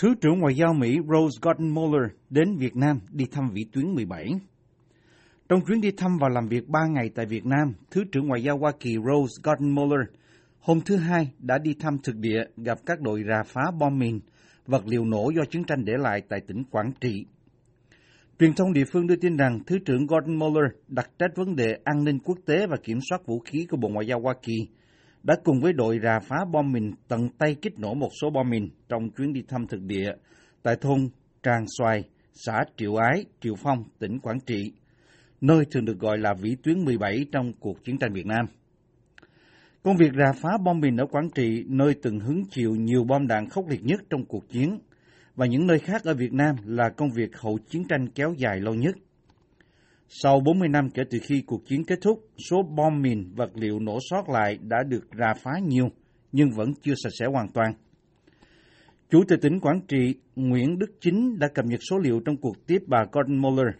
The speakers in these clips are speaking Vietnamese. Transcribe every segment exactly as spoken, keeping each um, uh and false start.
Thứ trưởng Ngoại giao Mỹ Rose Gordon Mueller đến Việt Nam đi thăm vĩ tuyến mười bảy. Trong chuyến đi thăm và làm việc ba ngày tại Việt Nam, Thứ trưởng Ngoại giao Hoa Kỳ Rose Gordon Mueller hôm thứ Hai đã đi thăm thực địa gặp các đội rà phá bom mìn, vật liệu nổ do chiến tranh để lại tại tỉnh Quảng Trị. Truyền thông địa phương đưa tin rằng Thứ trưởng Gordon Mueller đặt trách vấn đề an ninh quốc tế và kiểm soát vũ khí của Bộ Ngoại giao Hoa Kỳ đã cùng với đội rà phá bom mìn tận tay kích nổ một số bom mìn trong chuyến đi thăm thực địa tại thôn Tràng Xoài, xã Triệu Ái, Triệu Phong, tỉnh Quảng Trị, nơi thường được gọi là vĩ tuyến mười bảy trong cuộc chiến tranh Việt Nam. Công việc rà phá bom mìn ở Quảng Trị, nơi từng hứng chịu nhiều bom đạn khốc liệt nhất trong cuộc chiến, và những nơi khác ở Việt Nam là công việc hậu chiến tranh kéo dài lâu nhất. Sau bốn mươi năm kể từ khi cuộc chiến kết thúc, số bom mìn, vật liệu nổ sót lại đã được rà phá nhiều, nhưng vẫn chưa sạch sẽ hoàn toàn. Chủ tịch tỉnh Quảng Trị Nguyễn Đức Chính đã cập nhật số liệu trong cuộc tiếp bà Gordon Mueller.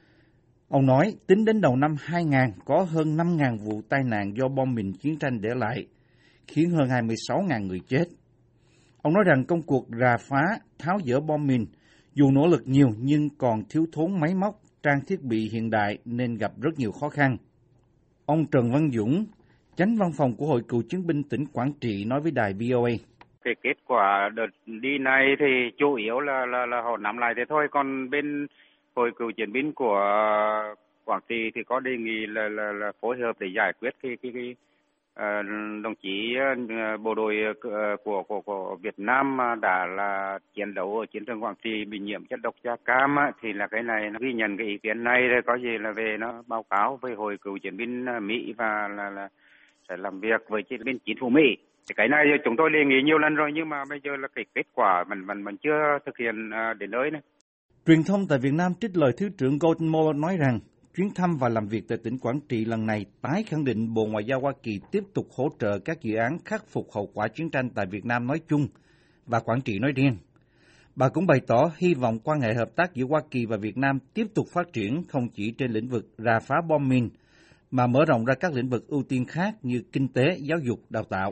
Ông nói, tính đến đầu năm hai nghìn, có hơn năm nghìn vụ tai nạn do bom mìn chiến tranh để lại, khiến hơn hai mươi sáu nghìn người chết. Ông nói rằng công cuộc rà phá, tháo dỡ bom mìn, dù nỗ lực nhiều nhưng còn thiếu thốn máy móc, trang thiết bị hiện đại nên gặp rất nhiều khó khăn. Ông Trần Văn Dũng, Chánh Văn phòng của Hội Cựu chiến binh tỉnh Quảng Trị nói với đài vê o a. Cái kết quả đợt đi này thì chủ yếu là là là họ nắm lại thế thôi, còn bên Hội Cựu chiến binh của Quảng Trị thì có đề nghị là là, là phối hợp để giải quyết cái cái cái uh, đồng chí uh, bộ đội uh, của của của Việt Nam đã là chiến đấu ở chiến trường Quảng Trị bị nhiễm chất độc da cam á, thì là cái này nó ghi nhận cái ý kiến này rồi có gì là về nó báo cáo với Hội Cựu chiến binh Mỹ và là là sẽ làm việc với bên chính phủ Mỹ. Thì cái này chúng tôi đề nghị nhiều lần rồi nhưng mà bây giờ là cái kết quả mình mình mình chưa thực hiện uh, đến nơi này. Truyền thông tại Việt Nam trích lời Thứ trưởng Gordon Mueller nói rằng chuyến thăm và làm việc tại tỉnh Quảng Trị lần này tái khẳng định Bộ Ngoại giao Hoa Kỳ tiếp tục hỗ trợ các dự án khắc phục hậu quả chiến tranh tại Việt Nam nói chung và Quảng Trị nói riêng. Bà cũng bày tỏ hy vọng quan hệ hợp tác giữa Hoa Kỳ và Việt Nam tiếp tục phát triển không chỉ trên lĩnh vực rà phá bom mìn, mà mở rộng ra các lĩnh vực ưu tiên khác như kinh tế, giáo dục, đào tạo.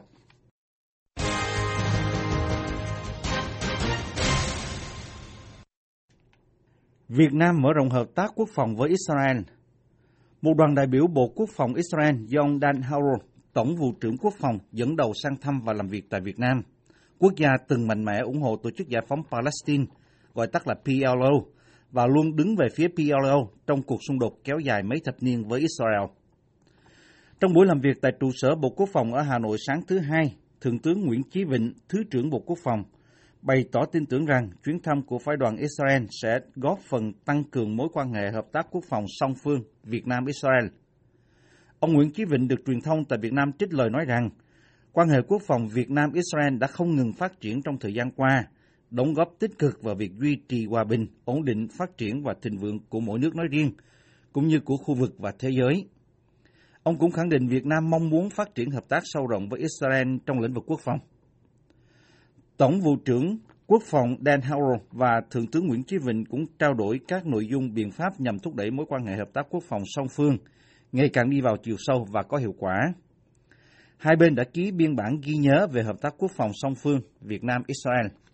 Việt Nam mở rộng hợp tác quốc phòng với Israel. Một đoàn đại biểu Bộ Quốc phòng Israel do ông Dan Harrow, Tổng vụ trưởng Quốc phòng, dẫn đầu sang thăm và làm việc tại Việt Nam. Quốc gia từng mạnh mẽ ủng hộ Tổ chức Giải phóng Palestine, gọi tắt là pê lờ o, và luôn đứng về phía pê lờ o trong cuộc xung đột kéo dài mấy thập niên với Israel. Trong buổi làm việc tại trụ sở Bộ Quốc phòng ở Hà Nội sáng thứ Hai, Thượng tướng Nguyễn Chí Vịnh, Thứ trưởng Bộ Quốc phòng, bày tỏ tin tưởng rằng chuyến thăm của phái đoàn Israel sẽ góp phần tăng cường mối quan hệ hợp tác quốc phòng song phương Việt Nam-Israel. Ông Nguyễn Chí Vịnh được truyền thông tại Việt Nam trích lời nói rằng quan hệ quốc phòng Việt Nam-Israel đã không ngừng phát triển trong thời gian qua, đóng góp tích cực vào việc duy trì hòa bình, ổn định, phát triển và thịnh vượng của mỗi nước nói riêng, cũng như của khu vực và thế giới. Ông cũng khẳng định Việt Nam mong muốn phát triển hợp tác sâu rộng với Israel trong lĩnh vực quốc phòng. Tổng vụ trưởng Quốc phòng Dan Harrow và Thượng tướng Nguyễn Chí Vịnh cũng trao đổi các nội dung biện pháp nhằm thúc đẩy mối quan hệ hợp tác quốc phòng song phương ngày càng đi vào chiều sâu và có hiệu quả. Hai bên đã ký biên bản ghi nhớ về hợp tác quốc phòng song phương Việt Nam-Israel.